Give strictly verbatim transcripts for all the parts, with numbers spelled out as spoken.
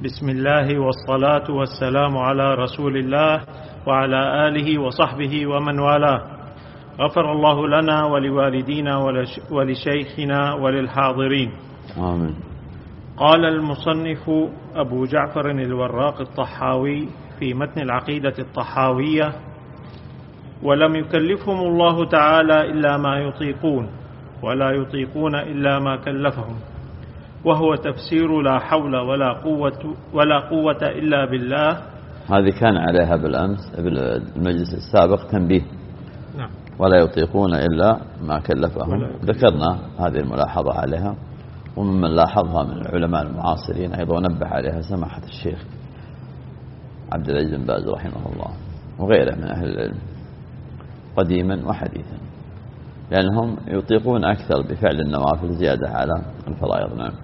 بسم الله والصلاة والسلام على رسول الله وعلى آله وصحبه ومن والاه. غفر الله لنا ولوالدينا ولشيخنا وللحاضرين. آمين. قال المصنف أبو جعفر الوراق الطحاوي في متن العقيدة الطحاوية: ولم يكلفهم الله تعالى إلا ما يطيقون، ولا يطيقون إلا ما كلفهم، وهو تفسير لا حول ولا قوة ولا قوة إلا بالله. هذه كان عليها بالأمس بالمجلس السابق تنبيه. نعم. ولا يطيقون إلا ما كلفهم. ذكرنا هذه الملاحظة عليها، وممن لاحظها من العلماء المعاصرين أيضا نبه عليها سماحة الشيخ عبد العزيز بن باز رحمه الله وغيره من أهل العلم قديما وحديثا، لأنهم يطيقون أكثر بفعل النوافل زيادة على الفرائض. نعم.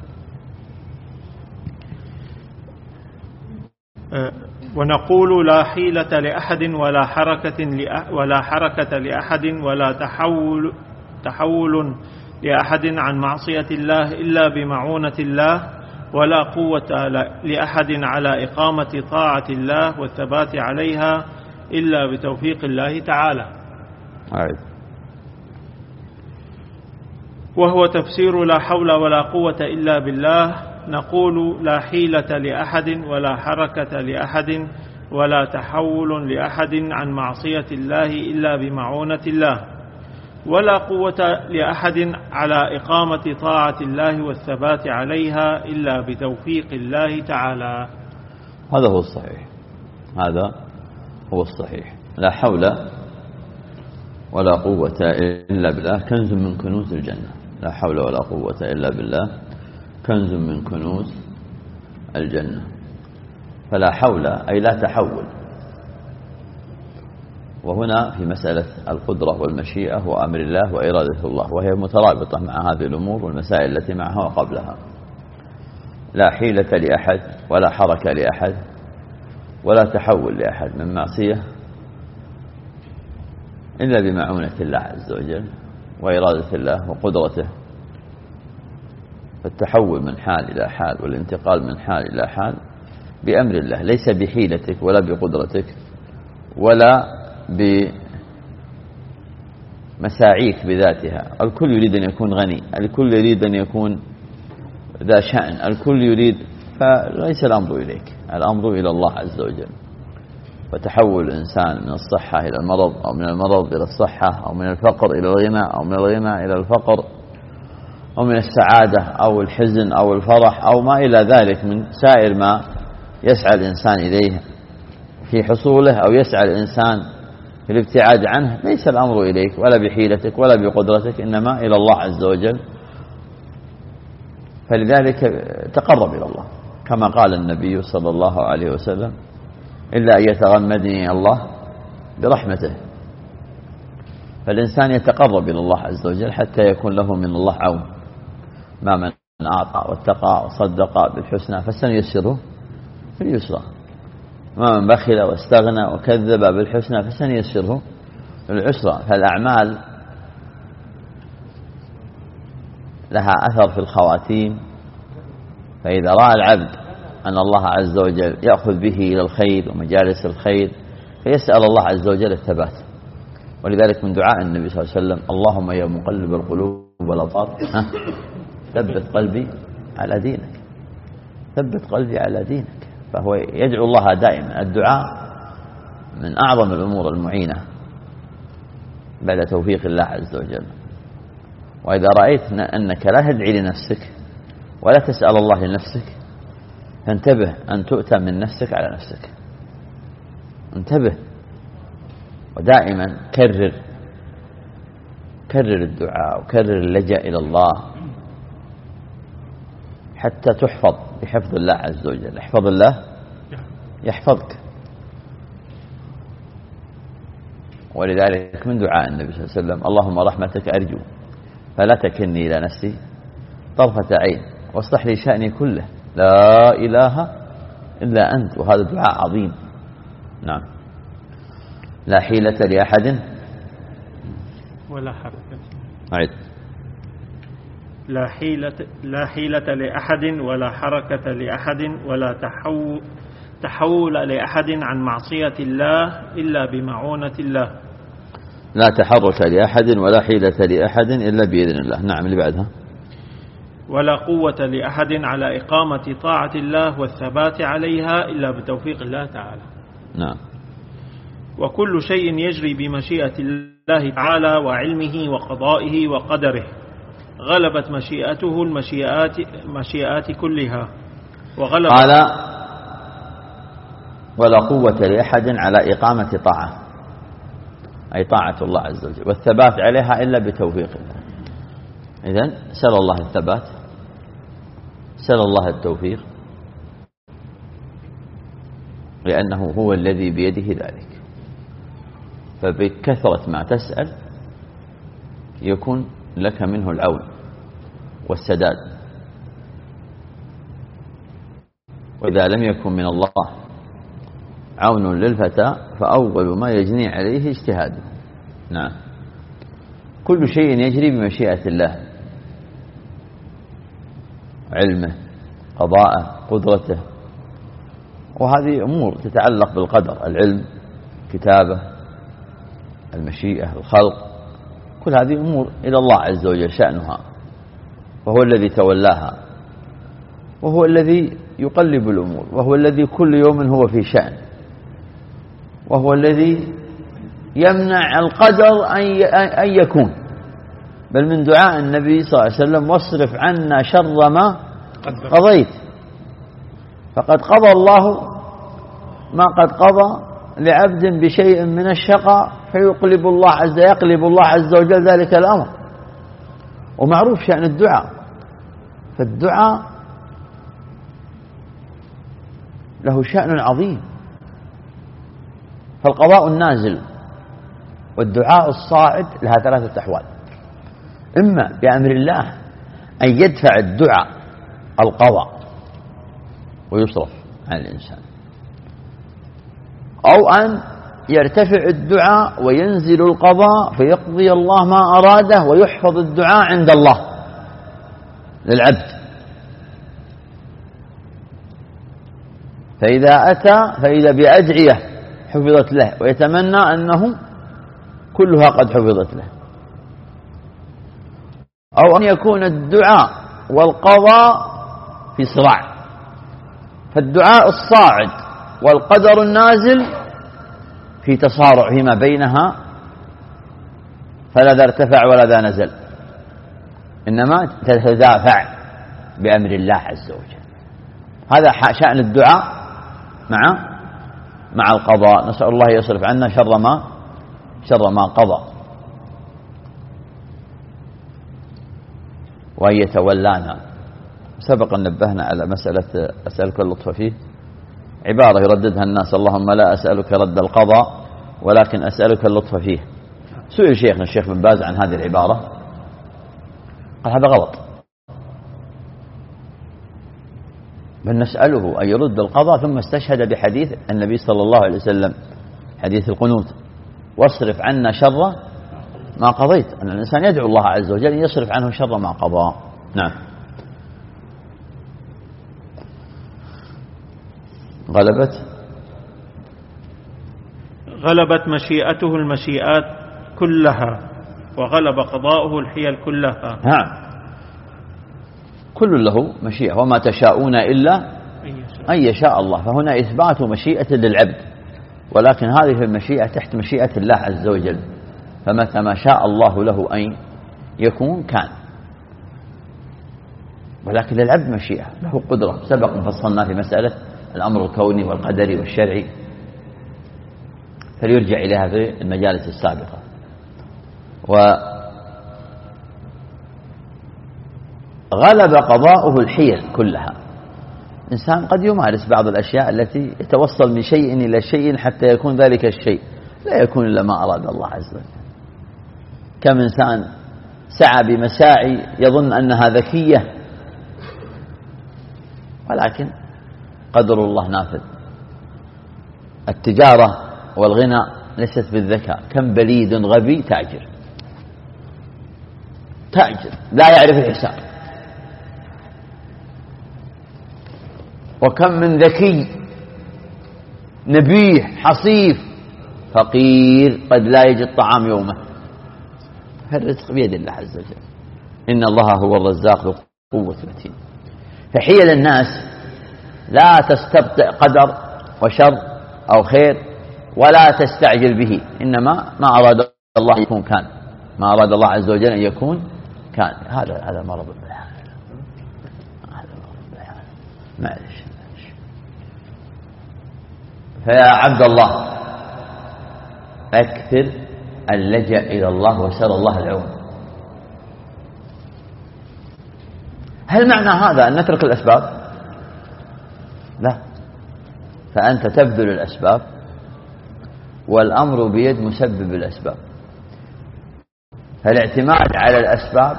ونقول: لا حيلة لأحد ولا حركة ولا حركة لأحد ولا تحول تحول لأحد عن معصية الله إلا بمعونة الله، ولا قوة لأحد على إقامة طاعة الله والثبات عليها إلا بتوفيق الله تعالى. عيد. وهو تفسير لا حول ولا قوة إلا بالله. نقول: لا حيلة لأحد ولا حركة لأحد ولا تحول لأحد عن معصية الله إلا بمعونة الله، ولا قوة لأحد على إقامة طاعة الله والثبات عليها إلا بتوفيق الله تعالى. هذا هو الصحيح، هذا هو الصحيح. لا حول ولا قوة إلا بالله كنز من كنوز الجنة. لا حول ولا قوة إلا بالله كنز من كنوز الجنة. فلا حول أي لا تحول. وهنا في مسألة القدرة والمشيئة وأمر الله وإرادة الله، وهي مترابطة مع هذه الأمور والمسائل التي معها وقبلها. لا حيلة لأحد ولا حركة لأحد ولا تحول لأحد من معصية إلا بمعونة الله عز وجل وإرادة الله وقدرته. فالتحول من حال إلى حال والانتقال من حال إلى حال بأمر الله، ليس بحيلتك ولا بقدرتك ولا بمساعيك بذاتها. الكل يريد أن يكون غني، الكل يريد أن يكون ذا شأن، الكل يريد، فليس الأمر إليك، الأمر إلى الله عز وجل. وتحول الإنسان من الصحة إلى المرض، أو من المرض إلى الصحة، أو من الفقر إلى الغنى، أو من الغنى إلى الفقر، أو من السعادة أو الحزن أو الفرح أو ما إلى ذلك من سائر ما يسعى الإنسان إليه في حصوله أو يسعى الإنسان في الابتعاد عنه، ليس الأمر إليك ولا بحيلتك ولا بقدرتك، إنما إلى الله عز وجل. فلذلك تقرب إلى الله كما قال النبي صلى الله عليه وسلم: إلا أن يتغمدني الله برحمته. فالإنسان يتقرب إلى الله عز وجل حتى يكون له من الله عون. ما من أعطى واتقى وصدق بالحسنى فسنيسره في اليسرى، ما من بخل واستغنى وكذب بالحسنى فسنيسره في العسرى. فالأعمال لها أثر في الخواتيم. فإذا رأى العبد أن الله عز وجل يأخذ به إلى الخير ومجالس الخير فيسأل الله عز وجل الثبات. ولذلك من دعاء النبي صلى الله عليه وسلم: اللهم يا مقلب القلوب والأبصار ثبت قلبي على دينك، ثبت قلبي على دينك. فهو يدعو الله دائما. الدعاء من أعظم الأمور المعينة بعد توفيق الله عز وجل. وإذا رأيت أنك لا تدعي لنفسك ولا تسأل الله لنفسك فانتبه أن تؤتى من نفسك على نفسك. انتبه، ودائما كرر كرر الدعاء وكرر اللجأ إلى الله حتى تحفظ بحفظ الله عز وجل. احفظ الله يحفظك. ولذلك من دعاء النبي صلى الله عليه وسلم: اللهم رحمتك أرجو فلا تكلني إلى نفسي طرفة عين واصلح لي شأني كله لا إله إلا أنت. وهذا دعاء عظيم. نعم. لا حيلة لأحد ولا حركة أعد لا حيلة, لا حيلة لأحد ولا حركة لأحد ولا تحول, تحول لأحد عن معصية الله إلا بمعونة الله. لا تحرك لأحد ولا حيلة لأحد إلا بإذن الله. نعم، اللي بعدها. ولا قوة لأحد على إقامة طاعة الله والثبات عليها إلا بتوفيق الله تعالى. نعم. وكل شيء يجري بمشيئة الله تعالى وعلمه وقضائه وقدره، غلبت مشيئته المشيئات مشيئات كلها وغلب. قال ولا قوة لأحد على إقامة طاعة، أي طاعة الله عز وجل، والثبات عليها إلا بتوفيق الله. إذن سأل الله الثبات، سأل الله التوفيق، لأنه هو الذي بيده ذلك. فبكثرة ما تسأل يكون لك منه العون والسداد. وإذا لم يكن من الله عون للفتى فأول ما يجني عليه اجتهاده. نعم. كل شيء يجري بمشيئة الله، علمه، قضاءه، قدرته، وهذه أمور تتعلق بالقدر، العلم، كتابه، المشيئة، الخلق، كل هذه أمور إلى الله عز وجل شأنها، وهو الذي تولاها، وهو الذي يقلب الأمور، وهو الذي كل يوم هو في شأن، وهو الذي يمنع القدر أن يكون. بل من دعاء النبي صلى الله عليه وسلم واصرف عنا شر ما قضيت، فقد قضى الله ما قد قضى لعبد بشيء من الشقاء فيقلب الله عز يقلب الله عز وجل ذلك الأمر. ومعروف شأن الدعاء، فالدعاء له شأن عظيم. فالقضاء النازل والدعاء الصاعد لها ثلاثة أحوال: إما بأمر الله أن يدفع الدعاء القضاء ويصرف عن الإنسان، أو أن يرتفع الدعاء وينزل القضاء فيقضي الله ما أراده ويحفظ الدعاء عند الله للعبد. فإذا أتى فإذا بأدعية حفظت له ويتمنى أنه كلها قد حفظت له، أو أن يكون الدعاء والقضاء في صراع، فالدعاء الصاعد والقدر النازل في تصارع فيما بينها، فلا ذا ارتفع ولا ذا نزل، إنما تتدافع بأمر الله عز وجل. هذا شأن الدعاء مع مع القضاء. نسأل الله يصرف عنا شر ما شر ما قضى، وأن يتولانا. سبق أن نبهنا على مسألة أسألك اللطف فيه، عبارة يرددها الناس: اللهم لا أسألك رد القضاء ولكن أسألك اللطف فيه. سئل شيخنا الشيخ بن باز عن هذه العبارة، قال هذا غلط، بل نسأله أن يرد القضاء، ثم استشهد بحديث النبي صلى الله عليه وسلم، حديث القنوت: واصرف عنا شر ما قضيت. أن الإنسان يدعو الله عز وجل يصرف عنه شر ما قضى. نعم. غلبت غلبت مشيئته المشيئات كلها وغلب قضاؤه الحيل كلها. نعم، كل له مشيئة، وما تشاءون إلا أن يشاء الله. فهنا إثبات مشيئة للعبد، ولكن هذه المشيئة تحت مشيئة الله عز وجل، فمتى ما شاء الله له أن يكون كان. ولكن للعبد مشيئة، له قدرة، سبق فصلنا في مسألة الأمر الكوني والقدري والشرعي، فليرجع إليها في المجالس السابقة. وغلب قضاؤه الحيل كلها. إنسان قد يمارس بعض الأشياء التي يتوصل من شيء إلى شيء حتى يكون ذلك الشيء لا يكون إلا ما أراد الله عز وجل. كم إنسان سعى بمساعي يظن أنها ذكية، ولكن قدر الله نافذ. التجارة والغنى ليست بالذكاء. كم بليد غبي تاجر تاجر لا يعرف الحساب، وكم من ذكي نبيه حصيف فقير قد لا يجد طعام يومه. الرزق بيد الله عز وجل، إن الله هو الرزاق ذو قوة المتين. فحيل الناس لا تستبطئ قدر وشر أو خير ولا تستعجل به، إنما ما أراد الله يكون كان، ما أراد الله عز وجل أن يكون كان. هذا هذا مرض بالحال، هذا مرض بالحال، معلش. فيا عبد الله أكثر اللجأ إلى الله وسأل الله العون. هل معنى هذا أن نترك الأسباب؟ لا، فأنت تبذل الأسباب والأمر بيد مسبب الأسباب. فالاعتماد على الأسباب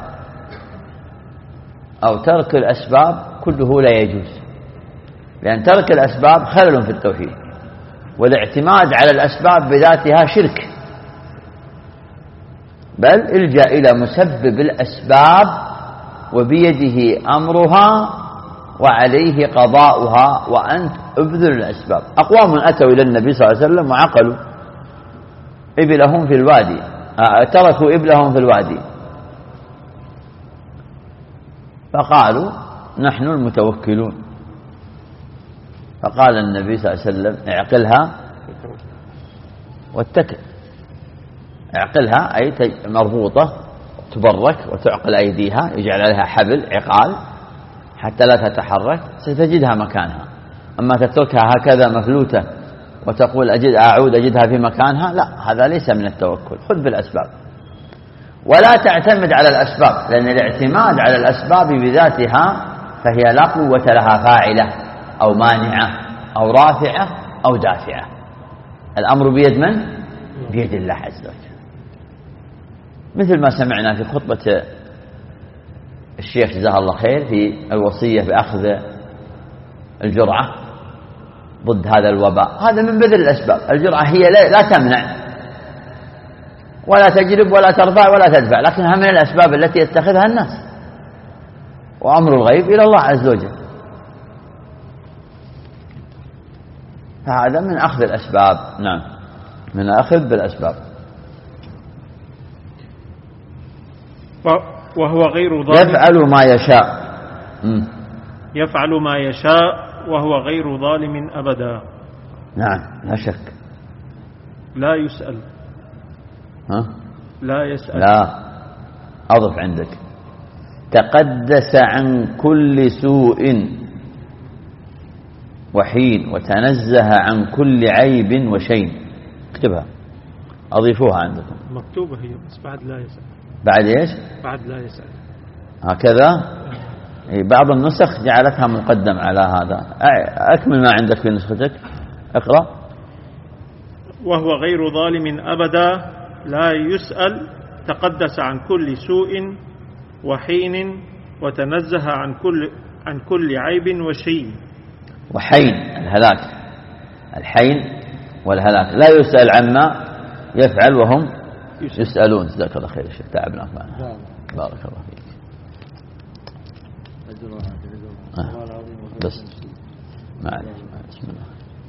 أو ترك الأسباب كله لا يجوز، لأن ترك الأسباب خلل في التوحيد، والاعتماد على الأسباب بذاتها شرك، بل الجأ إلى مسبب الأسباب وبيده أمرها وعليه قضاؤها، وأنت ابذل الأسباب. أقوام أتوا إلى النبي صلى الله عليه وسلم وعقلوا إبلهم في الوادي، تركوا إبلهم في الوادي، فقالوا نحن المتوكلون. فقال النبي صلى الله عليه وسلم اعقلها واتكل. اعقلها أي مربوطة تبرك وتعقل أيديها، يجعل عليها حبل عقال حتى لا تتحرك، ستجدها مكانها. أما تتركها هكذا مفلوتة وتقول أجد أعود أجدها في مكانها، لا، هذا ليس من التوكل. خذ بالأسباب ولا تعتمد على الأسباب، لأن الاعتماد على الأسباب بذاتها فهي لا قوة لها فاعلة أو مانعة أو رافعة أو دافعة. الأمر بيد من؟ بيد الله عز وجل. مثل ما سمعنا في خطبة الشيخ جزاه الله خير في الوصية بأخذ الجرعة ضد هذا الوباء، هذا من بذل الأسباب. الجرعة هي لا تمنع ولا تجلب ولا ترفع ولا تدفع، لكنها من الأسباب التي يتخذها الناس، وأمر الغيب إلى الله عز وجل. فهذا من أخذ الأسباب، نعم، من أخذ بالأسباب. وهو غير ظالم، يفعل ما يشاء. م. يفعل ما يشاء وهو غير ظالم أبدا. نعم، لا شك. لا يسأل. ها؟ لا يسأل. لا، أضف عندك تقدس عن كل سوء وحين وتنزه عن كل عيب وشين. اكتبها، أضيفوها عندكم. مكتوبة هي، بس بعد لا يسأل. بعد إيش؟ بعد لا يسأل هكذا. بعض النسخ جعلتها مقدم على هذا. أكمل ما عندك في نسختك، اقرأ. وهو غير ظالم أبدا لا يسأل، تقدس عن كل سوء وحين وتنزه عن كل عن كل عيب وشين. وحين الهلاك، الحين والهلاك. لا يسأل عما يفعل وهم يسألون. جزاك الله خير الشيخ، تعبنا معنا. بارك الله فيك. آه. بس معلش بسم الله.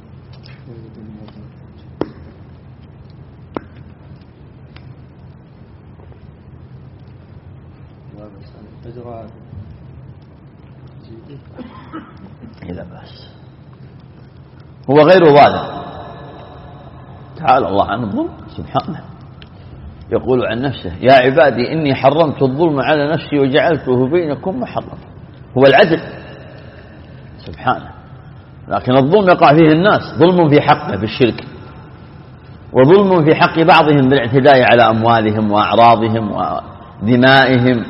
لا بأس. هو غير ظالم، تعالى الله عن الظلم سبحانه. يقول عن نفسه يا عبادي إني حرمت الظلم على نفسي وجعلته بينكم محرما. هو العدل سبحانه، لكن الظلم يقع فيه الناس، ظلم في حقه بالشرك، وظلم في حق بعضهم بالاعتداء على أموالهم وأعراضهم ودمائهم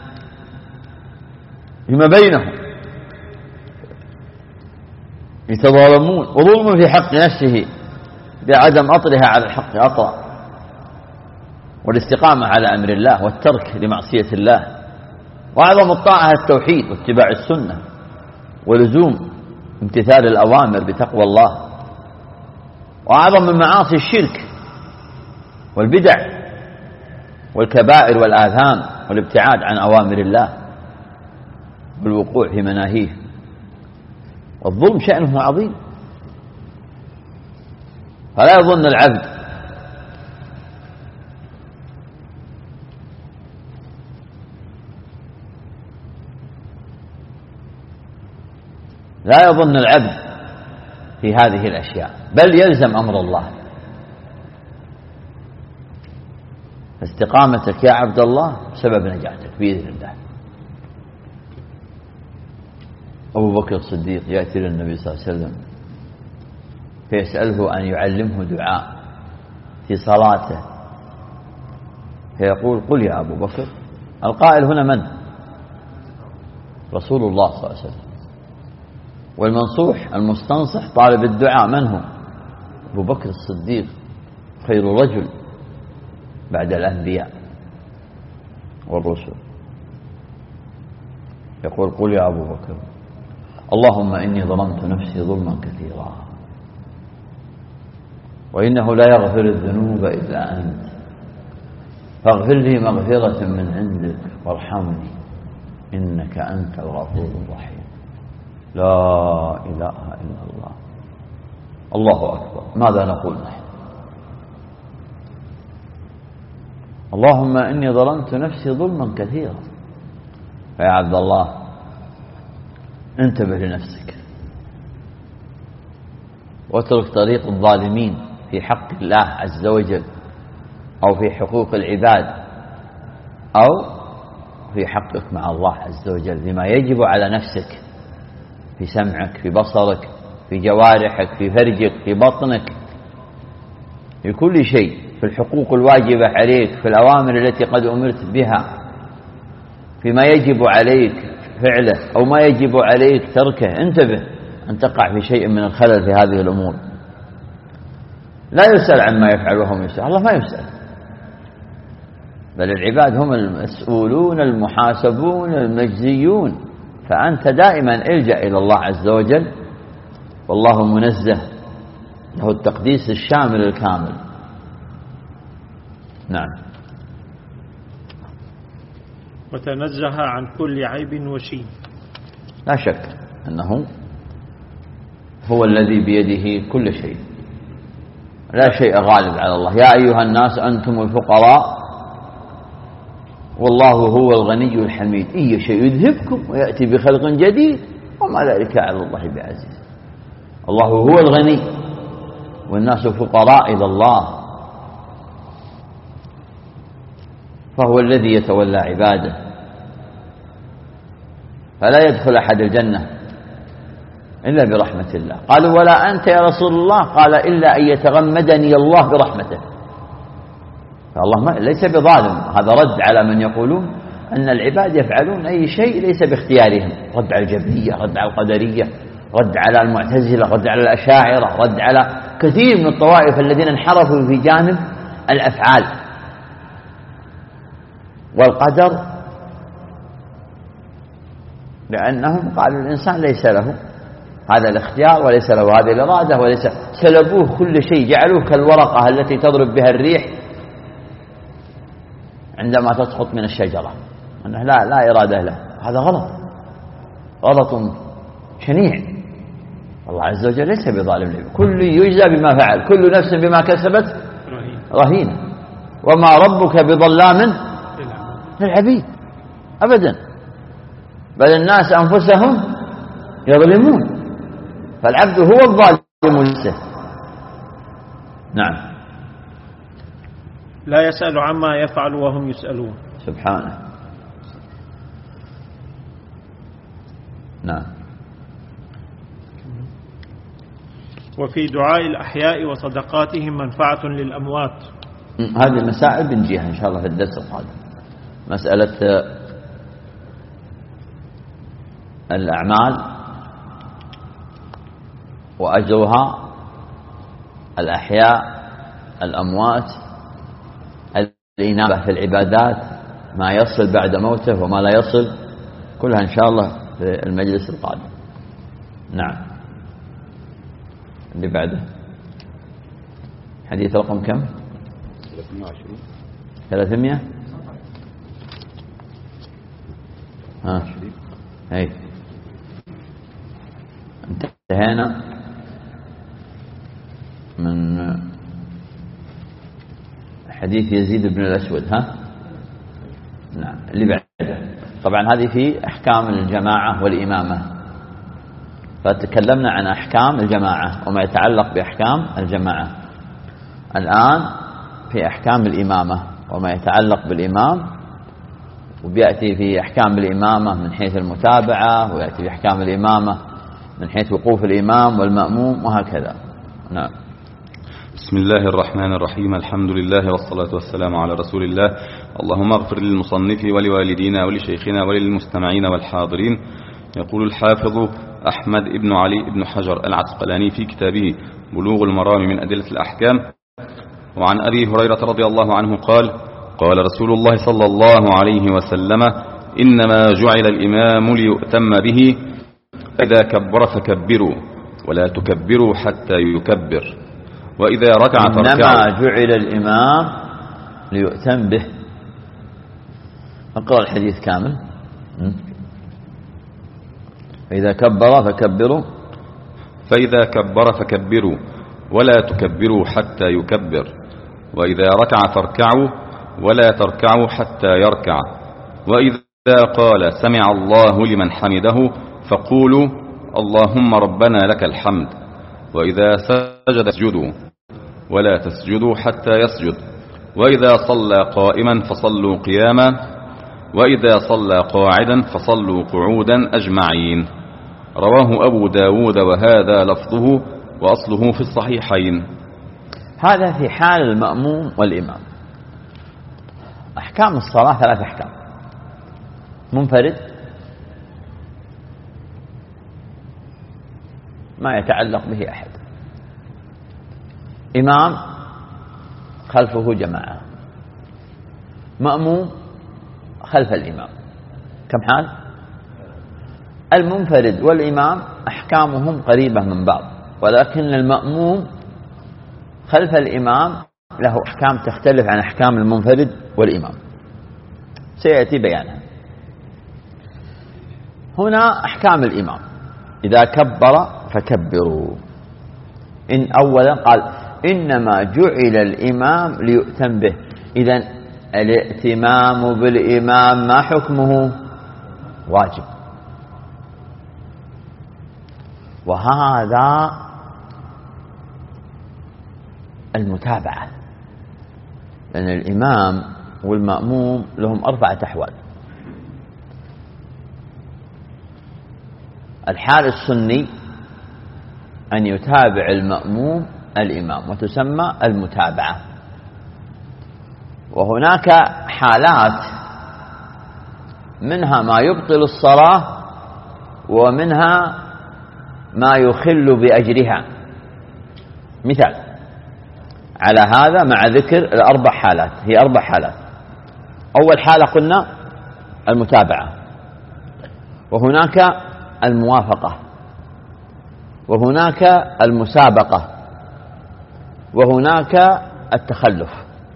فيما بينهم يتظالمون، وظلم في حق نفسه بعدم أطرها على الحق أطرا، والاستقامة على أمر الله والترك لمعصية الله. وأعظم الطاعة التوحيد واتباع السنة ولزوم امتثال الأوامر بتقوى الله. وأعظم من معاصي الشرك والبدع والكبائر والآثام والابتعاد عن أوامر الله والوقوع في مناهيه. الظلم شأنه عظيم. فلا يظن العبد لا يظن العبد في هذه الأشياء، بل يلزم أمر الله. استقامتك يا عبد الله سبب نجاتك بإذن الله. أبو بكر الصديق يأتي للنبي صلى الله عليه وسلم فيسأله أن يعلمه دعاء في صلاته، فيقول قل يا أبو بكر. القائل هنا من؟ رسول الله صلى الله عليه وسلم. والمنصوح المستنصح طالب الدعاء من هو؟ أبو بكر الصديق، خير رجل بعد الأنبياء والرسل. يقول قل يا أبو بكر اللهم إني ظلمت نفسي ظلما كثيرا وإنه لا يغفر الذنوب إلا أنت فاغفر لي مغفرة من عندك وارحمني إنك أنت الغفور الرحيم. لا إله إلا الله. الله أكبر. ماذا نقول نحن؟ اللهم إني ظلمت نفسي ظلما كثيرا. فيا عبد الله انتبه لنفسك واترك طريق الظالمين في حق الله عز وجل أو في حقوق العباد أو في حقك مع الله عز وجل، بما يجب على نفسك في سمعك، في بصرك، في جوارحك، في فرجك، في بطنك، في كل شيء، في الحقوق الواجبة عليك، في الأوامر التي قد أمرت بها، فيما يجب عليك فعله أو ما يجب عليك تركه. انتبه أن تقع في شيء من الخلل في هذه الأمور. لا يسأل عما يفعل وهم يسأل، الله ما يسأل، بل العباد هم المسؤولون المحاسبون المجزيون. فأنت دائما الجأ إلى الله عز وجل، والله منزه له التقديس الشامل الكامل. نعم. وتنزه عن كل عيب وشين. لا شك أنه هو الذي بيده كل شيء، لا شيء غالب على الله. يا أيها الناس أنتم الفقراء والله هو الغني الحميد، إن يشاء يذهبكم ويأتي بخلق جديد وما ذلك على الله بعزيز. الله هو الغني والناس فقراء إلى الله، فهو الذي يتولى عباده. فلا يدخل أحد الجنة إلا برحمة الله. قالوا ولا أنت يا رسول الله؟ قال إلا أن يتغمدني الله برحمته. فالله ما ليس بظالم. هذا رد على من يقولون أن العباد يفعلون أي شيء ليس باختيارهم، رد على الجبرية، رد على القدرية، رد على المعتزلة، رد على الأشاعرة، رد على كثير من الطوائف الذين انحرفوا في جانب الأفعال والقدر، لأنهم قالوا الإنسان ليس له هذا الاختيار وليس له هذه الإرادة، وليس سلبوه كل شيء، جعلوه كالورقة التي تضرب بها الريح عندما تسقط من الشجرة، أنه لا لا إرادة له. هذا غلط، غلط شنيع. الله عز وجل ليس بظالم، كل يجزى بما فعل، كل نفس بما كسبت رهينة، وما ربك بظلام للعبيد أبدا، بل الناس أنفسهم يظلمون، فالعبد هو الظالم لنفسه. نعم. لا يسأل عما يفعل وهم يسألون. سبحانه. نعم. وفي دعاء الأحياء وصدقاتهم منفعة للأموات. هذه المسائل بنجيها إن شاء الله في الدرس القادم. مسألة الأعمال وأجرها، الأحياء، الأموات، الإنابة في العبادات، ما يصل بعد موته وما لا يصل، كلها إن شاء الله في المجلس القادم. نعم. اللي بعده حديث رقم كم؟ ثلاثمائة وعشرين. ثلاثمائة. ها. أي. انتهينا من حديث يزيد بن الأسود. ها نعم اللي بعده. طبعا هذه في أحكام الجماعة والإمامة، فتكلمنا عن أحكام الجماعة وما يتعلق بأحكام الجماعة. الآن في أحكام الإمامة وما يتعلق بالإمام، وبيأتي في أحكام الإمامة من حيث المتابعة، ويأتي في أحكام الإمامة من حيث وقوف الإمام والمأموم وهكذا. نعم. بسم الله الرحمن الرحيم. الحمد لله والصلاة والسلام على رسول الله. اللهم اغفر للمصنف ولوالدينا ولشيخنا وللمستمعين والحاضرين. يقول الحافظ أحمد بن علي بن حجر العسقلاني في كتابه بلوغ المرام من أدلة الأحكام: وعن أبي هريرة رضي الله عنه قال: قال رسول الله صلى الله عليه وسلم: إنما جعل الإمام ليؤتم به، فإذا كبر فكبروا ولا تكبروا حتى يكبر، وإذا ركع فاركعوا. إنما جعل الإمام ليؤتم به. اقرأ الحديث كامل. فإذا كبر فكبروا فإذا كبر فكبروا ولا تكبروا حتى يكبر، وإذا ركع فاركعوا ولا تركعوا حتى يركع، وإذا قال سمع الله لمن حمده فقولوا اللهم ربنا لك الحمد، وإذا سجد اسجدوا ولا تسجدوا حتى يسجد، وإذا صلى قائما فصلوا قياما، وإذا صلى قاعدا فصلوا قعودا أجمعين. رواه أبو داود وهذا لفظه وأصله في الصحيحين. هذا في حال المأموم والإمام. أحكام الصلاة ثلاث أحكام: منفرد، ما يتعلق به أحد، إمام خلفه جماعة، مأموم خلف الإمام. كم حال؟ المنفرد والإمام أحكامهم قريبة من بعض، ولكن المأموم خلف الإمام له أحكام تختلف عن أحكام المنفرد والإمام، سيأتي بيانها. هنا أحكام الإمام: إذا كبر فكبروا. إن أولا قال إنما جعل الإمام ليؤتم به. إذن الائتمام بالإمام ما حكمه؟ واجب. وهذا المتابعة، لأن الإمام والمأموم لهم أربعة أحوال. الحال السني أن يتابع المأموم الإمام، وتسمى المتابعة. وهناك حالات منها ما يبطل الصلاة ومنها ما يخل بأجرها. مثال على هذا مع ذكر الأربع حالات. هي أربع حالات. أول حالة قلنا المتابعة، وهناك الموافقة، وهناك المسابقة، وهناك التخلف.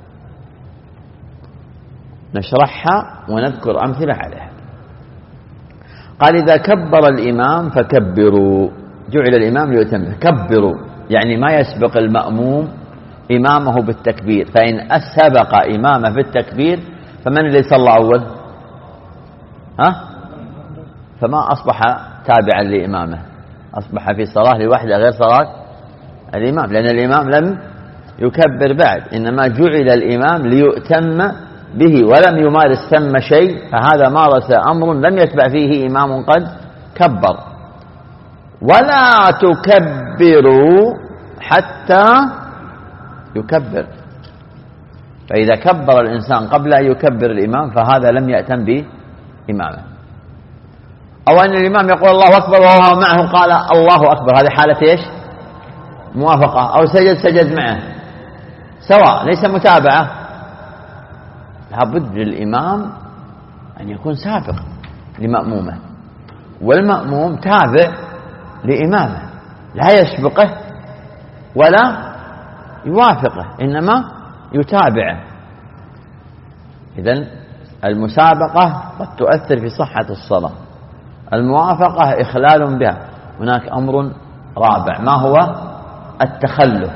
نشرحها ونذكر أمثلة عليها. قال إذا كبر الإمام فكبروا. جعل الإمام ليؤتم به. كبروا يعني ما يسبق المأموم إمامه بالتكبير، فإن سبق إمامه بالتكبير فمن اللي صلى أول؟ ها؟ فما أصبح تابعا لإمامه، أصبح في صلاة لوحده غير صلاة الإمام، لأن الإمام لم يكبر بعد، إنما جعل الإمام ليؤتم به ولم يمارس ثم شيء، فهذا مارس أمر لم يتبع فيه إمام قد كبر. ولا تكبروا حتى يكبر. فإذا كبر الإنسان قبل أن يكبر الإمام فهذا لم يأتم بإمامه. أو أن الإمام يقول الله أكبر وهو معه قال الله أكبر، هذه حالة إيش؟ موافقة. أو سجد سجد معه، سواء، ليس متابعة. لابد للإمام أن يكون سابق لمأمومه، والمأموم تابع لإمامه، لا يسبقه ولا يوافقه، إنما يتابعه. إذن المسابقة قد تؤثر في صحة الصلاة، الموافقة إخلال بها. هناك أمر رابع، ما هو؟ التخلف.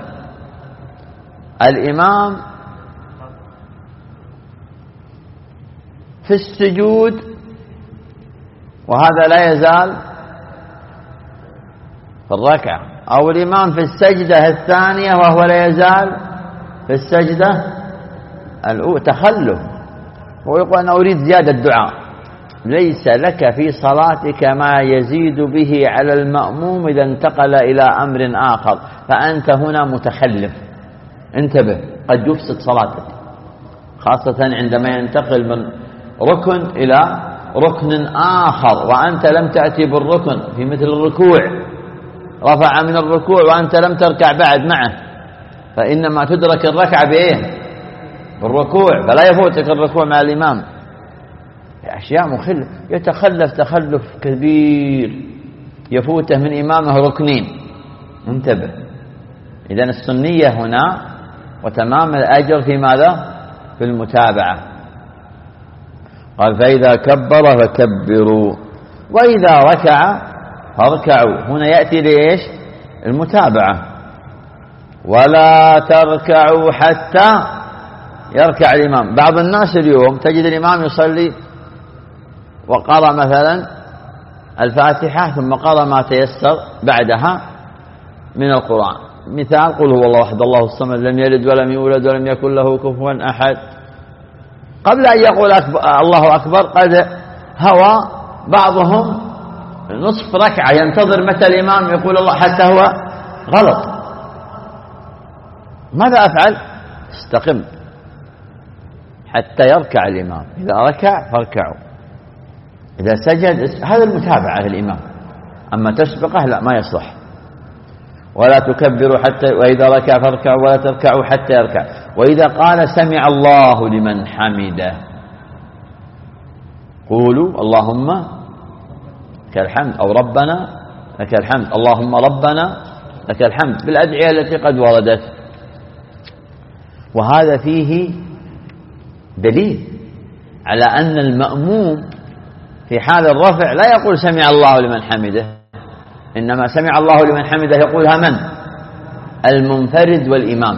الإمام في السجود وهذا لا يزال في الركعة، أو الإمام في السجدة الثانية وهو لا يزال في السجدة الأولى، تخلف. ويقول أنا أريد زيادة دعاء. ليس لك في صلاتك ما يزيد به على المأموم إذا انتقل إلى أمر آخر، فأنت هنا متخلف. انتبه، قد يفسد صلاتك، خاصة عندما ينتقل من ركن إلى ركن آخر وأنت لم تأتي بالركن، في مثل الركوع، رفع من الركوع وأنت لم تركع بعد معه، فإنما تدرك الركعة بإيه؟ بالركوع، فلا يفوتك الركوع مع الإمام. أشياء مخلة، يتخلف تخلف كبير، يفوته من إمامه ركنين. انتبه، إذن السنية هنا وتمام الأجر في ماذا؟ في المتابعة. قال فإذا كبر فكبروا وإذا ركع فاركعوا. هنا يأتي ليش؟ المتابعة. ولا تركعوا حتى يركع الإمام. بعض الناس اليوم تجد الإمام يصلي وقرأ مثلا الفاتحة ثم قرأ ما تيسر بعدها من القرآن، مثال قل هو الله أحد الله الصمد لم يلد ولم يولد ولم يكن له كفوا أحد. قبل أن يقول أكبر الله أكبر قد هوى بعضهم نصف ركعة ينتظر متى الإمام يقول الله، حتى هو غلط. ماذا أفعل؟ استقم حتى يركع الإمام. إذا ركع فاركعوا، إذا سجد، هذا المتابعة للإمام. أما تسبقه لا، ما يصلح. ولا تكبروا حتى وإذا ركع فاركعوا ولا تركعوا حتى يركع. وإذا قال سمع الله لمن حمده قولوا اللهم لك الحمد، أو ربنا لك الحمد، اللهم ربنا لك الحمد، بالأدعية التي قد وردت. وهذا فيه دليل على أن المأموم في حال الرفع لا يقول سمع الله لمن حمده، إنما سمع الله لمن حمده يقولها من؟ المنفرد والإمام.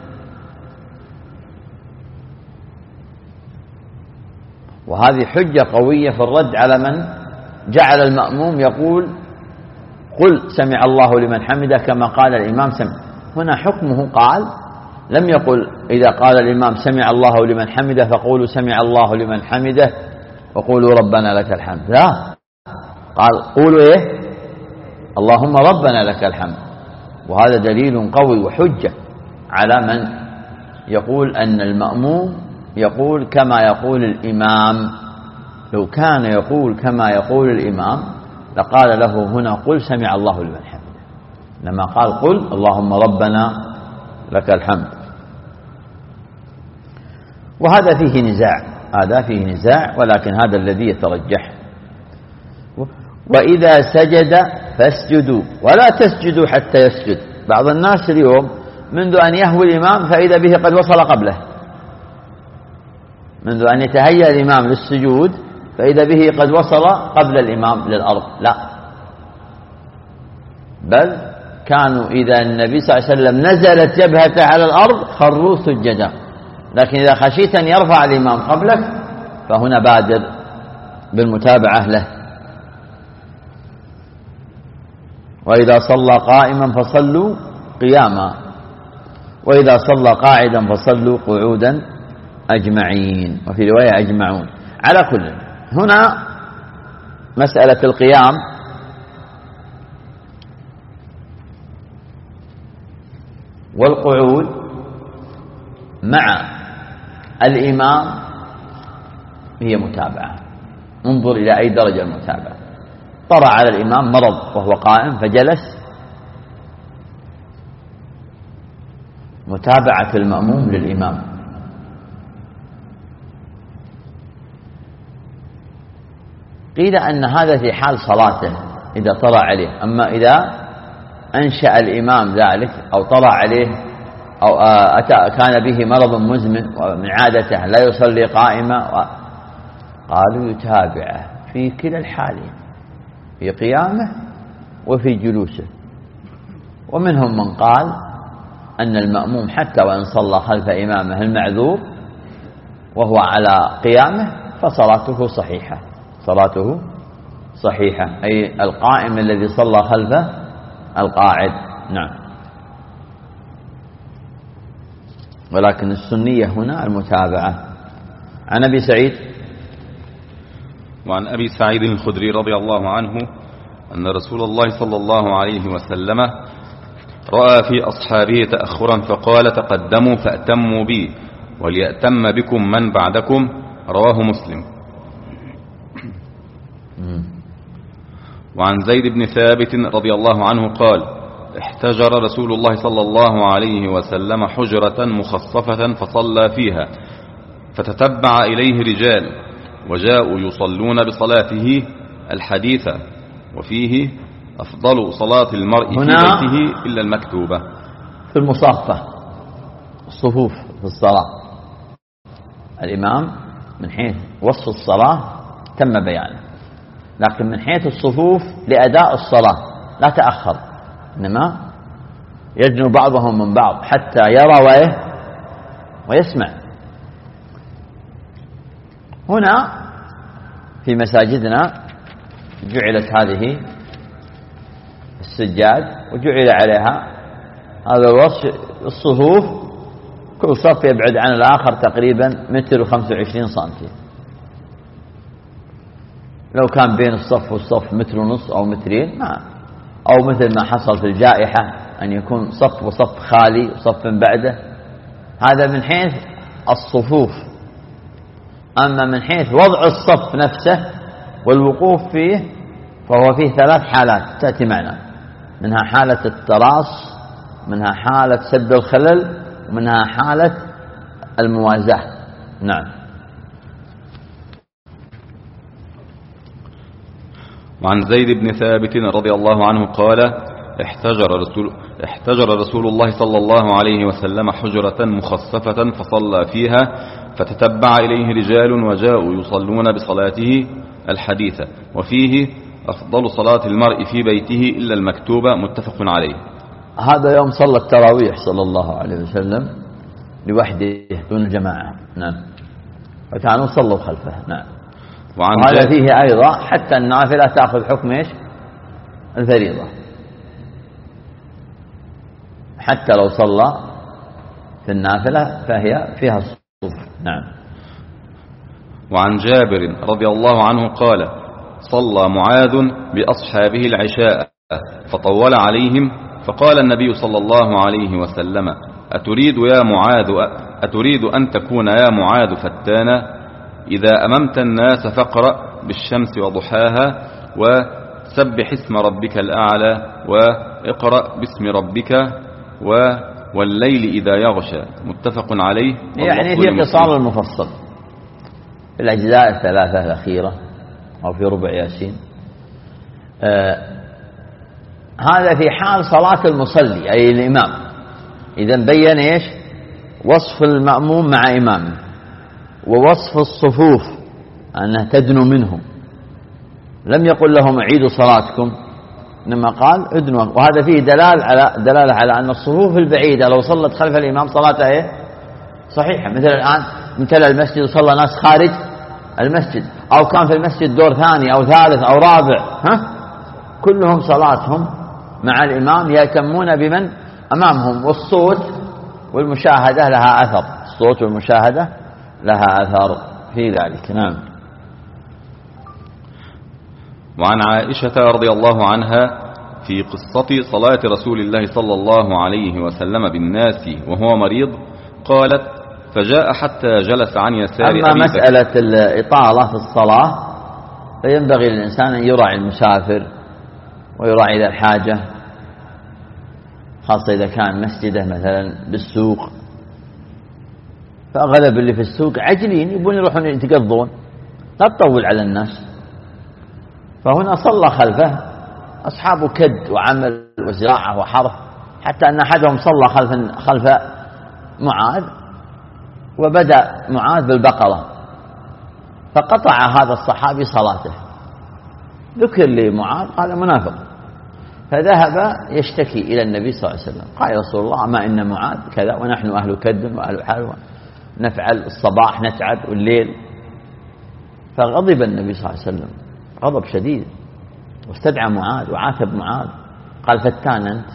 وهذه حجة قوية في الرد على من جعل المأموم يقول قل سمع الله لمن حمده كما قال الإمام سمع. هنا حكمه قال، لم يقل إذا قال الإمام سمع الله لمن حمده فقولوا سمع الله لمن حمده وقولوا ربنا لك الحمد، لا، قال قولوا إيه؟ اللهم ربنا لك الحمد. وهذا دليل قوي وحجة على من يقول أن المأموم يقول كما يقول الإمام. لو كان يقول كما يقول الإمام لقال له هنا قل سمع الله لمن حمده، لما قال قل اللهم ربنا لك الحمد. وهذا فيه نزاع، هذا فيه نزاع، ولكن هذا الذي يترجح. وإذا سجد فاسجدوا ولا تسجدوا حتى يسجد. بعض الناس اليوم منذ أن يهوي الإمام فإذا به قد وصل قبله، منذ أن يتهيأ الإمام للسجود فإذا به قد وصل قبل الإمام للأرض. لا، بل كانوا إذا النبي صلى الله عليه وسلم نزلت جبهته على الأرض خروا سجدا، لكن إذا خشيت أن يرفع الإمام قبلك فهنا بادر بالمتابعة له. وإذا صلى قائما فصلوا قياما وإذا صلى قاعدا فصلوا قعودا أجمعين، وفي رواية أجمعون. على كل، هنا مسألة القيام والقعود مع الإمام هي متابعة. انظر إلى أي درجة المتابعة. طرأ على الإمام مرض وهو قائم فجلس، متابعة المأموم للإمام. قيل أن هذا في حال صلاته إذا طرأ عليه، أما إذا أنشأ الإمام ذلك أو طرأ عليه أو أتى كان به مرض مزمن ومن عادته لا يصلي قائما، قالوا يتابعه في كلا الحالين، في قيامه وفي جلوسه. ومنهم من قال أن المأموم حتى وإن صلى خلف إمامه المعذور وهو على قيامه فصلاته صحيحة، صلاته صحيحة، أي القائم الذي صلى خلفه القاعد. نعم. ولكن السنية هنا المتابعة. عن أبي سعيد وعن أبي سعيد الخدري رضي الله عنه أن رسول الله صلى الله عليه وسلم رأى في أصحابه تأخرا فقال تقدموا فأتموا بي وليأتم بكم من بعدكم، رواه مسلم. وعن زيد بن ثابت رضي الله عنه قال احتجر رسول الله صلى الله عليه وسلم حجرة مخصفة فصلى فيها فتتبع إليه رجال وجاءوا يصلون بصلاته الحديثة وفيه أفضل صلاة المرء في بيته إلا المكتوبة. في المصافة الصفوف في الصلاة الإمام من حيث وصف الصلاة تم بيانه، لكن من حيث الصفوف لأداء الصلاة لا تأخر، إنما يدنو بعضهم من بعض حتى يرى ويسمع. هنا في مساجدنا جعلت هذه السجاد وجعل عليها هذا الوصف الصفوف، كل صف يبعد عن الآخر تقريبا متر وخمسة وعشرين سنتي. لو كان بين الصف والصف متر ونص أو مترين ما، أو مثل ما حصل في الجائحة أن يكون صف وصف خالي وصف بعده، هذا من حيث الصفوف. أما من حيث وضع الصف نفسه والوقوف فيه فهو فيه ثلاث حالات تأتي معنا، منها حالة التراص، منها حالة سد الخلل، ومنها حالة الموازاة. نعم. وعن زيد بن ثابت رضي الله عنه قال احتجر رسول, احتجر رسول الله صلى الله عليه وسلم حجرة مخصفة فصلى فيها فتتبع إليه رجال وجاءوا يصلون بصلاته الحديثة وفيه أفضل صلاة المرء في بيته إلا المكتوبة، متفق عليه. هذا يوم صلى التراويح صلى الله عليه وسلم لوحده دون الجماعة. نعم. وكانوا صلوا خلفه. نعم. وهذا فيه أيضا حتى النافلة تأخذ حكم إيش؟ الفريضة، حتى لو صلى في النافلة فهي فيها الصف. نعم. وعن جابر رضي الله عنه قال صلى معاذ بأصحابه العشاء فطول عليهم فقال النبي صلى الله عليه وسلم أتريد يا معاذ أتريد أن تكون يا معاذ فتانا؟ إذا أممت الناس فاقرأ بالشمس وضحاها وسبح اسم ربك الأعلى واقرأ باسم ربك والليل إذا يغشى، متفق عليه. يعني في قصار المفصل في الأجزاء الثلاثة الأخيرة أو في ربع ياسين. آه هذا في حال صلاة المصلي أي الإمام. إذا بين إيش؟ وصف المأموم مع إمامه، ووصف الصفوف أنها تدنو منهم. لم يقل لهم اعيدوا صلاتكم، إنما قال ادنوا، وهذا فيه دلالة على دلالة على أن الصفوف البعيدة لو صلت خلف الإمام صلاتها إيه؟ صحيحة. مثل الآن امتلأ المسجد وصلى ناس خارج المسجد، أو كان في المسجد دور ثاني أو ثالث أو رابع، ها كلهم صلاتهم مع الإمام يأتمون بمن أمامهم. والصوت والمشاهدة لها أثر، الصوت والمشاهدة لها أثر في ذلك. نعم. وعن عائشة رضي الله عنها في قصة صلاة رسول الله صلى الله عليه وسلم بالناس وهو مريض قالت فجاء حتى جلس عن يسار أبي بكر. أما مسألة الإطالة في الصلاة فينبغي للإنسان أن يراعي المسافر ويراعي إذا الحاجة، خاصة إذا كان مسجده مثلا بالسوق، فأغلب اللي في السوق عجلين يبون يروحون يتقضون، لا تطول على الناس. فهنا صلى خلفه أصحابه كد وعمل وزراعة وحرث، حتى أن أحدهم صلى خلف خلف معاذ وبدأ معاذ بالبقرة فقطع هذا الصحابي صلاته. ذكر لي معاذ قال منافق، فذهب يشتكي إلى النبي صلى الله عليه وسلم، قال يا رسول الله ما إن معاذ كذا ونحن أهل كد وأهل حال، نفعل الصباح نتعب والليل. فغضب النبي صلى الله عليه وسلم غضب شديد، واستدعى معاذ وعاتب معاذ، قال فتان أنت.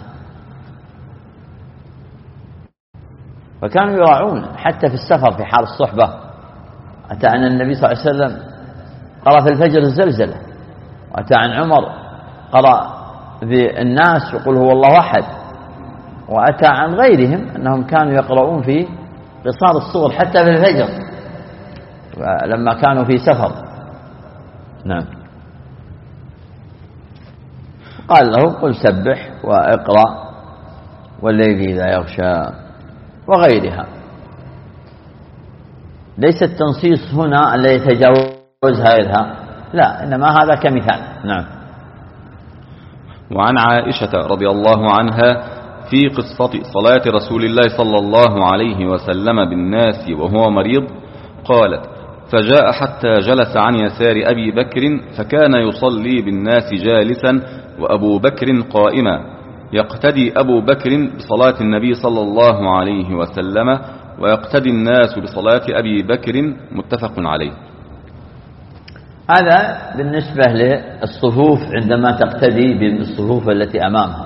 فكانوا يراعون حتى في السفر في حال الصحبة. أتى عن النبي صلى الله عليه وسلم قرأ في الفجر الزلزلة، وأتى عن عمر قرأ بالناس يقول هو الله أحد، وأتى عن غيرهم أنهم كانوا يقرؤون في قصار الصور حتى في الفجر لما كانوا في سفر. نعم. قال له قل سبح واقرأ والليل إذا يغشى وغيرها. ليس التنصيص هنا الذي يتجاوزها غيرها، لا، إنما هذا كمثال. نعم. وعن عائشة رضي الله عنها في قصة صلاة رسول الله صلى الله عليه وسلم بالناس وهو مريض قالت فجاء حتى جلس عن يسار أبي بكر فكان يصلي بالناس جالسا وأبو بكر قائما، يقتدي أبو بكر بصلاة النبي صلى الله عليه وسلم ويقتدي الناس بصلاة أبي بكر، متفق عليه. هذا بالنسبة للصفوف عندما تقتدي بالصفوف التي أمامها.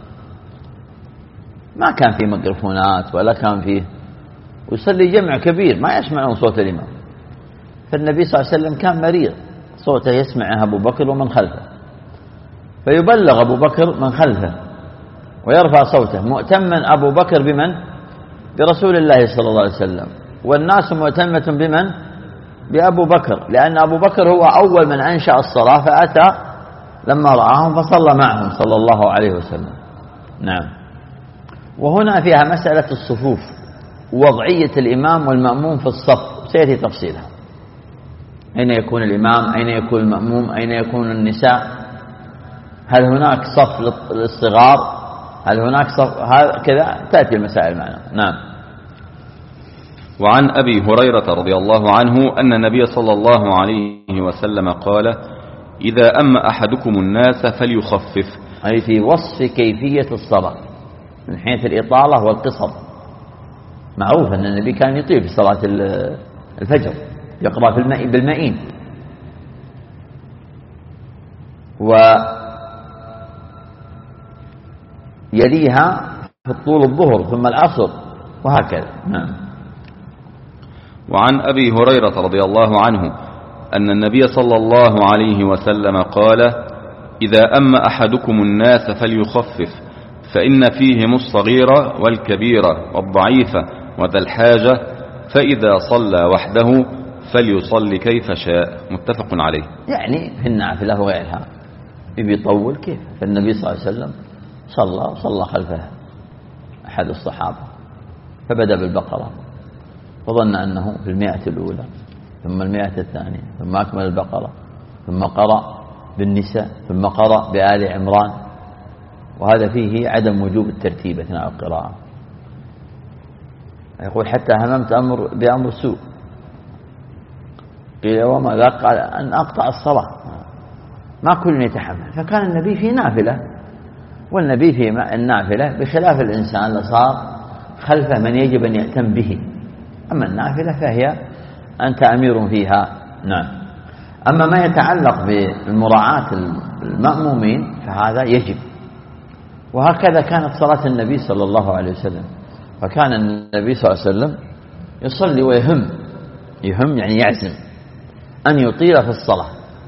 ما كان في ميكروفونات ولا كان فيه، ويصلي جمع كبير ما يسمعون صوت الإمام. فالنبي صلى الله عليه وسلم كان مريض، صوته يسمعه أبو بكر ومن خلفه، فيبلغ أبو بكر من خلفه ويرفع صوته، مؤتما أبو بكر بمن؟ برسول الله صلى الله عليه وسلم، والناس مؤتمة بمن؟ بأبو بكر، لأن أبو بكر هو أول من أنشأ الصلاة، فأتى لما رآهم فصلى معهم صلى الله عليه وسلم. نعم. وهنا فيها مسألة الصفوف ووضعية الإمام والمأموم في الصف، سيأتي تفصيلها، أين يكون الإمام، أين يكون المأموم، أين يكون النساء، هل هناك صف للصغار، هل هناك صف، هكذا تأتي المسائل معنا. نعم. وعن أبي هريرة رضي الله عنه أن النبي صلى الله عليه وسلم قال إذا أم أحدكم الناس فليخفف، أي في وصف كيفية الصلاة من حيث الإطالة والقصر. معروف أن النبي كان يطيل في صلاة الفجر، يقرأ في الماء بالمائين، ويليها في الطول الظهر ثم العصر وهكذا. نعم. وعن أبي هريرة رضي الله عنه أن النبي صلى الله عليه وسلم قال إذا أم أحدكم الناس فليخفف، فإن فيهم الصغير والكبير والضعيف وذا الحاجة، فإذا صلى وحده فليصلي كيف شاء، متفق عليه. يعني في النافلة وغيرها يبي يطول كيف، فالنبي صلى الله عليه وسلم صلى صلى خلفه أحد الصحابة فبدأ بالبقرة وظن أنه في المئة الأولى ثم المئة الثانية ثم أكمل البقرة ثم قرأ بالنساء ثم قرأ بآل عمران، وهذا فيه عدم وجوب الترتيب أثناء القراءة. يقول حتى هممت أمر بأمر سوء، قيل وما ذاك؟ قال أن أقطع الصلاة، ما كل يتحمل. فكان النبي في نافلة، والنبي في النافلة بخلاف الإنسان اللي صار خلفه من يجب أن يهتم به، أما النافلة فهي أنت أمير فيها. نعم. أما ما يتعلق بالمراعاة المأمومين فهذا يجب، وهكذا كانت صلاة النبي صلى الله عليه وسلم. فكان النبي صلى الله عليه وسلم يصلي ويهم يهم يعني يعزم أن يطيل في الصلاة،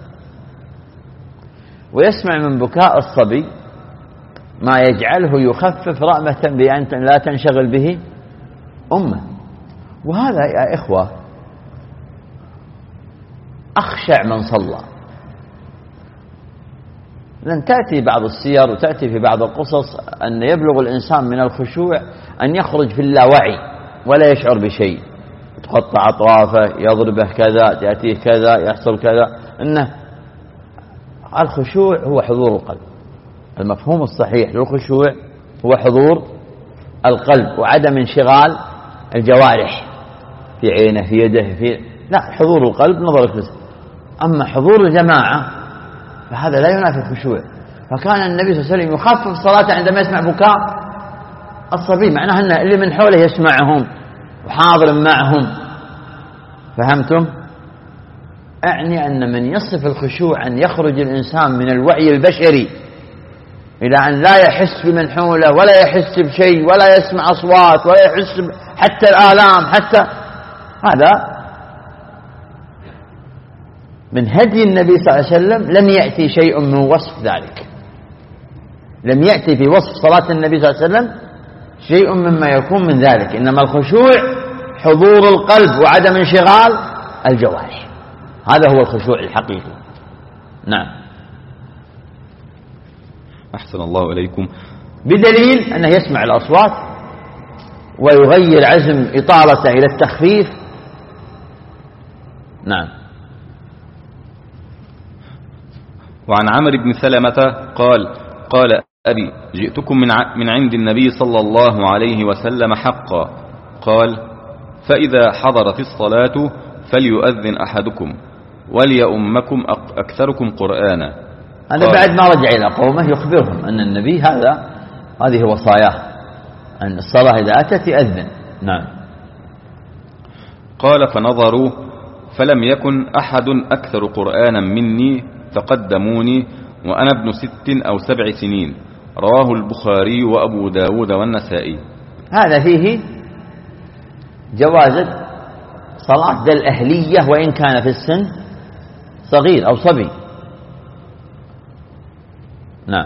ويسمع من بكاء الصبي ما يجعله يخفف رأمة بأن لا تنشغل به أمه. وهذا يا إخوة أخشع من صلى. لن تأتي بعض السير وتأتي في بعض القصص أن يبلغ الإنسان من الخشوع أن يخرج في اللاوعي ولا يشعر بشيء، تقطع أطرافه، يضربه كذا، تأتيه كذا، يحصل كذا. إنه الخشوع هو حضور القلب. المفهوم الصحيح للخشوع هو حضور القلب وعدم انشغال الجوارح في عينه في يده في لا، حضور القلب نظر الكسر. أما حضور الجماعة فهذا لا ينافي الخشوع. فكان النبي صلى الله عليه وسلم يخفف صلاته عندما يسمع بكاء الصبي، معناها أن اللي من حوله يسمعهم وحاضر معهم. فهمتم؟ أعني أن من يصف الخشوع أن يخرج الإنسان من الوعي البشري إلى أن لا يحس بمن حوله ولا يحس بشيء ولا يسمع أصوات ولا يحس حتى الآلام، حتى هذا من هدي النبي صلى الله عليه وسلم. لم يأتي شيء من وصف ذلك، لم يأتي في وصف صلاة النبي صلى الله عليه وسلم شيء مما يكون من ذلك، إنما الخشوع حضور القلب وعدم انشغال الجوارح، هذا هو الخشوع الحقيقي. نعم. أحسن الله إليكم. بدليل أنه يسمع الأصوات ويغير عزم إطالته إلى التخفيف. نعم. وعن عمرو بن سلمة قال قال أبي جئتكم من من عند النبي صلى الله عليه وسلم حقا، قال فإذا حضرت الصلاة فليؤذن أحدكم وليؤمكم أكثركم قرآنا. أنا بعد ما رجع إلى قومه يخبرهم أن النبي هذا هذه وصاياه أن الصلاة إذا أتت يأذن. نعم. قال فنظروا فلم يكن أحد أكثر قرآنا مني فقدموني وأنا ابن ست أو سبع سنين. رواه البخاري وأبو داود والنسائي. هذا فيه جواز صلاة ذا الأهلية وإن كان في السن صغير أو صبي. نعم.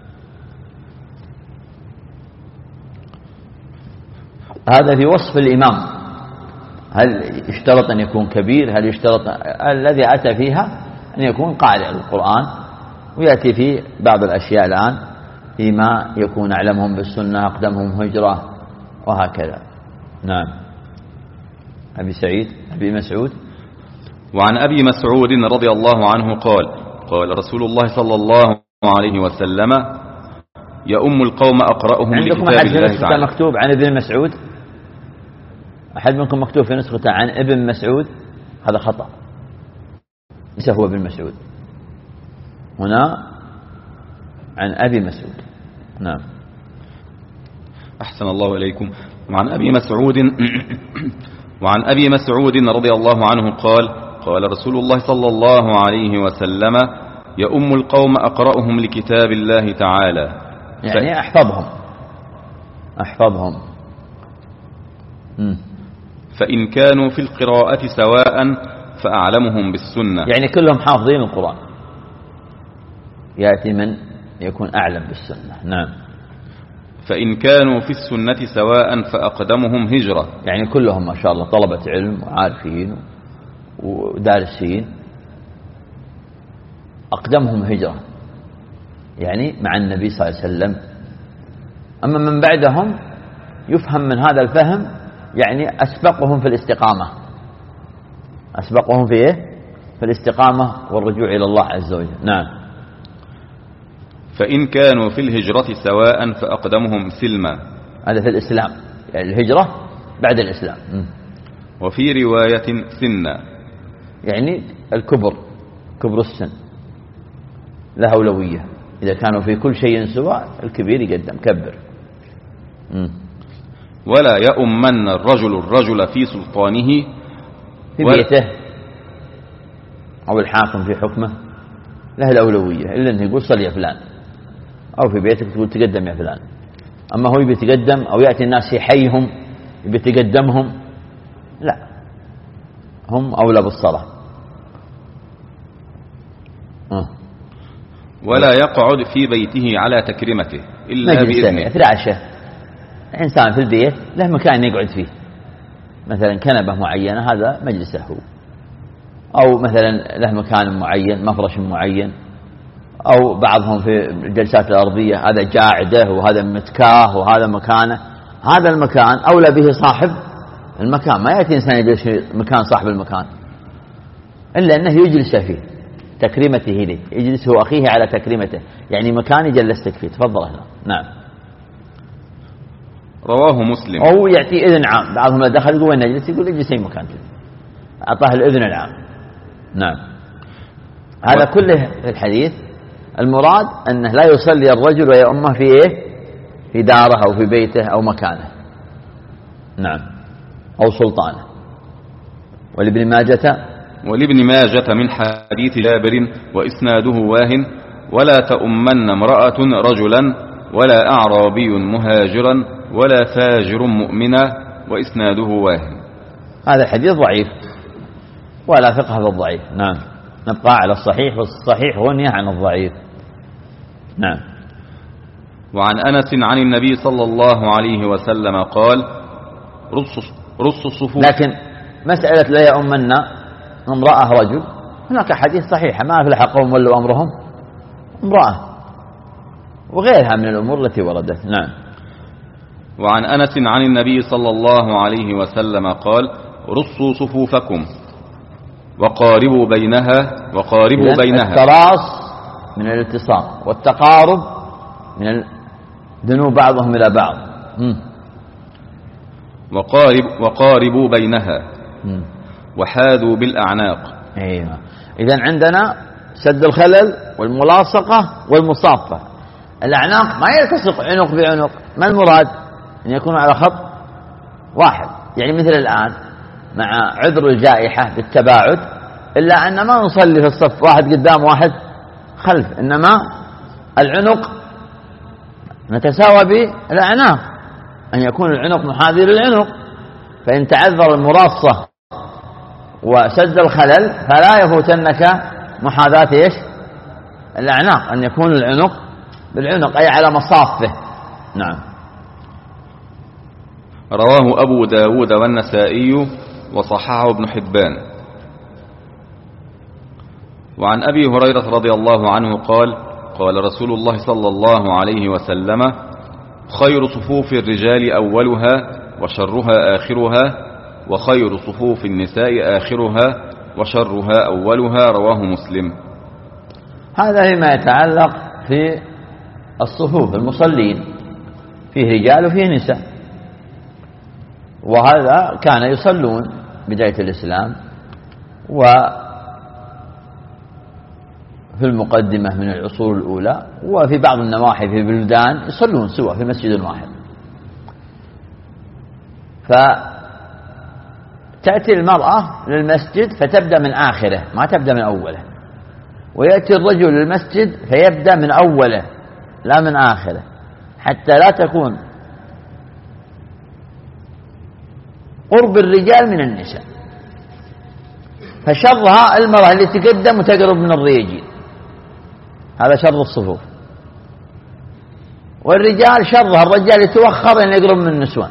هذا في وصف الإمام، هل يشترط أن يكون كبير؟ هل يشترط الذي أتى فيها أن يكون قارئ القرآن؟ ويأتي في بعض الأشياء الآن فيما يكون أعلمهم بالسنة أقدمهم هجرة وهكذا. نعم. أبي سعيد أبي مسعود. وعن أبي مسعود رضي الله عنه قال قال رسول الله صلى الله عليه وسلم يؤم القوم أقرأهم لكتاب الله تعالى. مكتوب عن ابن مسعود؟ أحد منكم مكتوب في نسخته عن ابن مسعود؟ هذا خطأ، ليس هو ابن مسعود، هنا عن أبي مسعود. نعم. أحسن الله إليكم. وعن أبي مسعود وعن أبي مسعود رضي الله عنه قال قال رسول الله صلى الله عليه وسلم يؤم القوم أقرأهم لكتاب الله تعالى. يعني ف... أحفظهم أحفظهم م. فإن كانوا في القراءة سواء فأعلمهم بالسنة. يعني كلهم حافظين القرآن، يأتي من يكون أعلم بالسنة. نعم. فإن كانوا في السنة سواء فأقدمهم هجرة. يعني كلهم ما شاء الله طلبة علم وعارفين ودارسين، أقدمهم هجرة يعني مع النبي صلى الله عليه وسلم. أما من بعدهم يفهم من هذا الفهم يعني أسبقهم في الاستقامة، أسبقهم في إيه؟ في الاستقامة والرجوع إلى الله عز وجل. نعم. فإن كانوا في الهجرة سواء فأقدمهم سلما. هذا في الإسلام، يعني الهجرة بعد الإسلام. م. وفي رواية سنا، يعني الكبر، كبر السن له أولوية، إذا كانوا في كل شيء سواء الكبير يقدم كبر. م. ولا يؤمن الرجل الرجل في سلطانه، في بيته أو الحاكم في حكمه له الأولوية، إلا أنه يقول صل يا فلان، أو في بيتك تقول تقدم يا فلان. أما هو يبي يتقدم أو يأتي الناس يحيهم يبي يتقدمهم، لا، هم أولى بالصلاة. أه. ولا يقعد في بيته على تكريمته إلا بإذنه. فراشه، إنسان في البيت له مكان يقعد فيه، مثلا كنبة معينة هذا مجلسه هو، أو مثلا له مكان معين مفرش معين، أو بعضهم في الجلسات الأرضية هذا قاعدة وهذا متكاه وهذا مكانه. هذا المكان أولى به صاحب المكان، ما يأتي إنسان يجلس في مكان صاحب المكان إلا أنه يجلس فيه تكريمته ليه، يجلس هو أخيه على تكريمته، يعني مكان يجلسك فيه تفضل هنا. نعم. رواه مسلم. أو يأتي إذن عام، بعضهم دخل يقول وين نجلس، يقول اجلس أي مكان كذا، أعطاه الإذن العام. نعم. هذا كله في الحديث المراد أنه لا يصلي الرجل ويؤمه في إيه؟ في داره أو في بيته أو مكانه، نعم، أو سلطانه. ولابن ماجة ولابن ماجة من حديث جابر وإسناده واهن: ولا تؤمن امرأة رجلا ولا أعرابي مهاجرا ولا فاجر مؤمنا، وإسناده واهن. هذا الحديث ضعيف ولا فقه في الضعيف، نعم، نبقى على الصحيح، والصحيح غني عن الضعيف، نعم. وعن أنس عن النبي صلى الله عليه وسلم قال: رص الصفوف. لكن مسألة لا يؤمن امرأة رجل، هناك حديث صحيحة: ما أفلح قوم ولوا أمرهم امرأة، وغيرها من الأمور التي وردت، نعم. وعن أنس عن النبي صلى الله عليه وسلم قال: رصوا صفوفكم وقاربوا بينها وقاربوا بينها. التراص من الالتصاق، والتقارب من دنو بعضهم إلى بعض. م. وقارب وقاربوا بينها م. وحاذوا بالأعناق. أيوة. إذن عندنا سد الخلل والملاصقة والمصافة. الأعناق ما يلتصق عنق بعنق، ما المراد؟ أن يكونوا على خط واحد، يعني مثل الآن مع عذر الجائحة بالتباعد، إلا أن ما نصلي في الصف واحد قدام واحد خلف، إنما العنق نتساوى بالأعناق، أن يكون العنق محاذي للعنق. فإن تعذر المراصة وسد الخلل فلا يفوتنك محاذاة إيش؟ الأعناق، أن يكون العنق بالعنق، أي على مصافه، نعم. رواه أبو داود والنسائي وصححه ابن حبان. وعن أبي هريرة رضي الله عنه قال: قال رسول الله صلى الله عليه وسلم: خير صفوف الرجال أولها وشرها آخرها، وخير صفوف النساء آخرها وشرها أولها. رواه مسلم. هذا فيما يتعلق في الصفوف المصلين، فيه رجال وفيه نساء، وهذا كان يصلون بداية الإسلام، وفي المقدمة من العصور الأولى، وفي بعض النواحي في بلدان يصلون سوا في مسجد واحد. فتأتي المرأة للمسجد فتبدأ من آخره، ما تبدأ من أوله، ويأتي الرجل للمسجد فيبدأ من أوله لا من آخره، حتى لا تكون قرب الرجال من النساء. فشرها المرأة اللي تقدم وتقرب من الرجال، هذا شر الصفوف. والرجال شرها الرجال يتوخر أن يقرب من النسوان.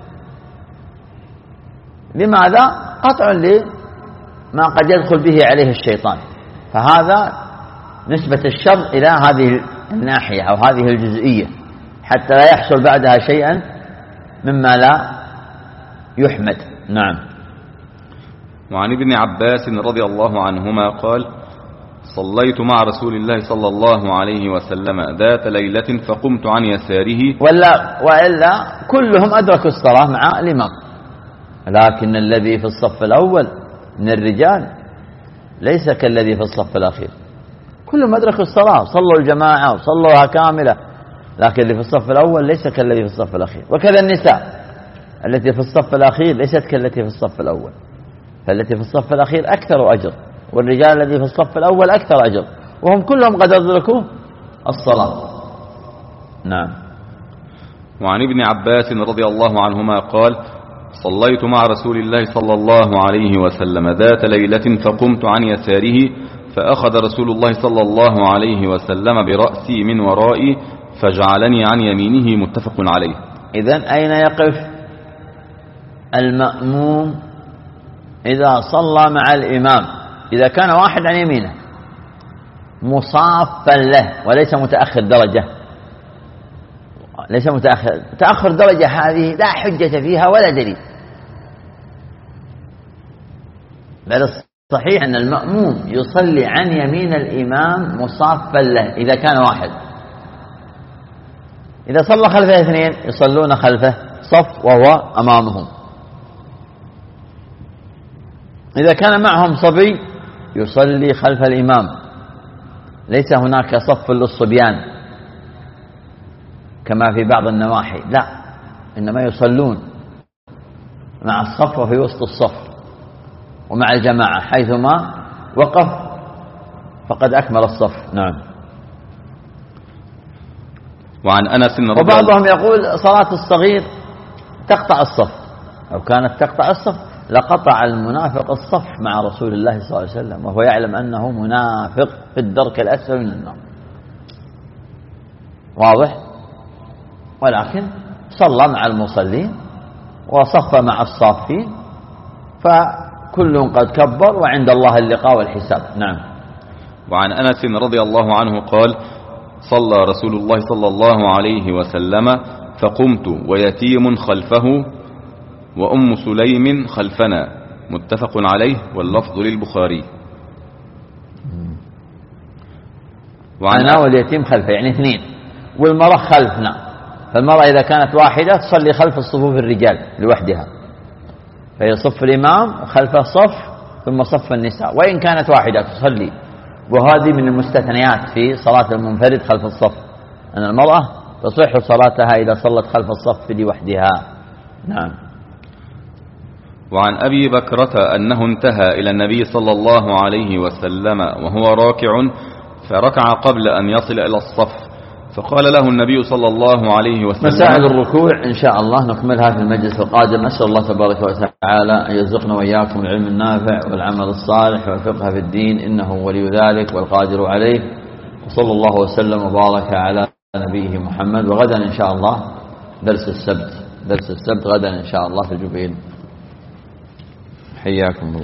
لماذا؟ قطع لما قد يدخل به عليه الشيطان. فهذا نسبة الشر إلى هذه الناحية أو هذه الجزئية، حتى لا يحصل بعدها شيئا مما لا يحمد، نعم. وعن ابن عباس رضي الله عنهما قال: صليت مع رسول الله صلى الله عليه وسلم ذات ليلة فقمت عن يساره. ولا وإلا كلهم أدركوا الصلاة مع الإمام، لكن الذي في الصف الأول من الرجال ليس كالذي في الصف الأخير. كلهم أدركوا الصلاة، صلوا الجماعة وصلوها كاملة، لكن اللي في الصف الأول ليس كالذي في الصف الأخير. وكذا النساء التي في الصف الأخير ليست كالتي في الصف الأول، فالتي في الصف الأخير أكثر أجر، والرجال الذي في الصف الأول أكثر أجر، وهم كلهم قد أدركوا الصلاة، نعم. وعن ابن عباس رضي الله عنهما قال: صليت مع رسول الله صلى الله عليه وسلم ذات ليلة فقمت عن يساره فأخذ رسول الله صلى الله عليه وسلم برأسي من ورائي فجعلني عن يمينه. متفق عليه. إذن أين يقف المأموم إذا صلى مع الإمام؟ إذا كان واحد عن يمينه مصافا له وليس متأخر درجة، ليس متأخر تأخر درجة، هذه لا حجة فيها ولا دليل، بل الصحيح أن المأموم يصلي عن يمين الإمام مصافا له إذا كان واحد. إذا صلى خلفه اثنين يصلون خلفه صف وهو أمامهم. إذا كان معهم صبي يصلي خلف الإمام ليس هناك صف للصبيان كما في بعض النواحي، لا، إنما يصلون مع الصف وفي وسط الصف ومع الجماعة، حيثما وقف فقد أكمل الصف. نعم. وعن أنس رضي وبعضهم يقول صلاة الصغير تقطع الصف، لو كانت تقطع الصف لقطع المنافق الصف مع رسول الله صلى الله عليه وسلم وهو يعلم أنه منافق في الدرك الأسفل من النار، واضح؟ ولكن صلى مع المصلين وصف مع الصافين، فكل قد كبر وعند الله اللقاء والحساب. نعم. وعن أنس رضي الله عنه قال: صلى رسول الله صلى الله عليه وسلم فقمت ويتيم خلفه وأم سليم خلفنا، متفق عليه واللفظ للبخاري. أنا واليتيم خلفه يعني اثنين، والمرأة خلفنا، فالمرأة إذا كانت واحدة تصلي خلف الصفوف الرجال لوحدها، فهي صف الإمام وخلفه صف ثم صف النساء، وإن كانت واحدة تصلي. وهذه من المستثنيات في صلاة المنفرد خلف الصف، أن المرأة تصح صلاتها إذا صلت خلف الصف لوحدها. نعم. وعن أبي بكرة أنه انتهى إلى النبي صلى الله عليه وسلم وهو راكع فركع قبل أن يصل إلى الصف، فقال له النبي صلى الله عليه وسلم: مسائل الركوع إن شاء الله نكملها في المجلس القادم. أسأل الله تبارك وتعالى أن يرزقنا وإياكم العلم النافع والعمل الصالح والفقه في الدين، إنه ولي ذلك والقادر عليه. وصلى الله وسلم وبارك على نبيه محمد. وغدا إن شاء الله درس السبت، درس السبت غدا إن شاء الله في الجبيل. حياكم الله.